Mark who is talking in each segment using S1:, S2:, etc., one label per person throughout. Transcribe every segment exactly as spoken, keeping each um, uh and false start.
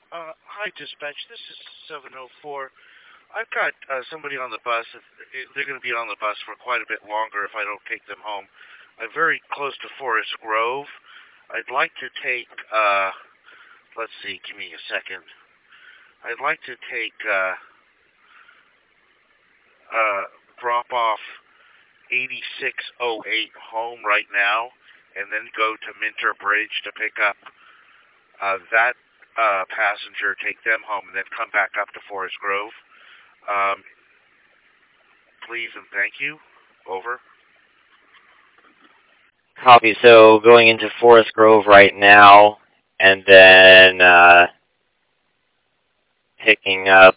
S1: Uh, hi, dispatch. This is seven oh four. I've got uh, somebody on the bus. They're going to be on the bus for quite a bit longer if I don't take them home. I'm very close to Forest Grove. I'd like to take, uh, let's see, give me a second. I'd like to take, uh, uh, drop off eighty-six oh eight home right now and then go to Minter Bridge to pick up uh, that uh, passenger, take them home, and then come back up to Forest Grove. Um, please and thank you. Over.
S2: Copy. So going into Forest Grove right now, and then uh, picking up.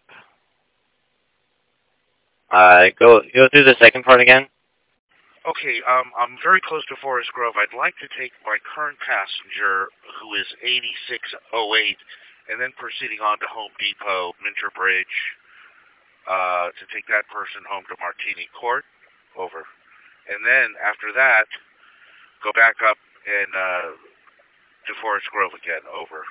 S2: Uh, go go through the second part again.
S1: Okay, um, I'm very close to Forest Grove. I'd like to take my current passenger, who is eighty-six oh eight, and then proceeding on to Home Depot, Minter Bridge, uh, to take that person home to Martini Court. Over. And then after that, go back up and uh, to Forest Grove again. Over.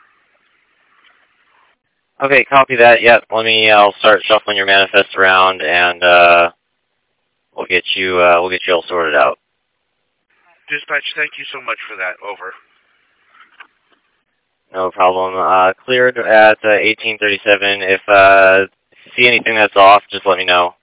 S2: Okay, copy that. Yep. Let me. I'll start shuffling your manifest around, and uh, we'll get you. Uh, we'll get you all sorted out.
S1: Dispatch, thank you so much for that. Over.
S2: No problem. Uh, cleared at uh, eighteen thirty-seven. If uh, you see anything that's off, just let me know.